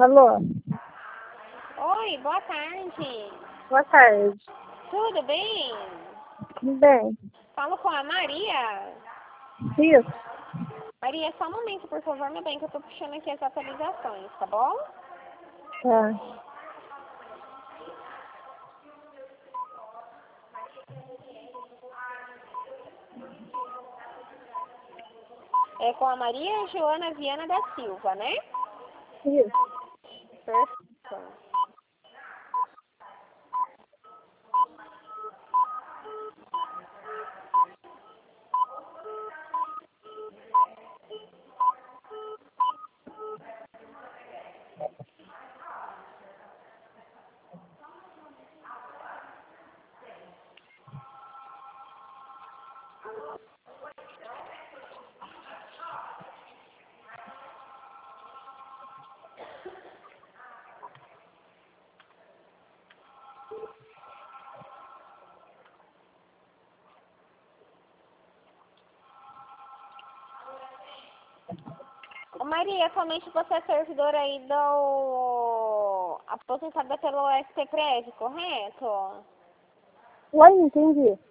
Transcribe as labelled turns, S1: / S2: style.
S1: Alô?
S2: Oi, boa tarde.
S1: Boa tarde.
S2: Tudo bem?
S1: Tudo bem?
S2: Falo com a Maria.
S1: Isso.
S2: Maria, só um momento, por favor, meu bem, que eu tô puxando aqui as atualizações, tá bom?
S1: Tá.
S2: É com a Maria Joana Viana da Silva, né?
S1: Isso.
S2: Perfeito. Ô, Maria, atualmente você é servidora aí aposentada pelo STCREV, correto?
S1: Oi, entendi.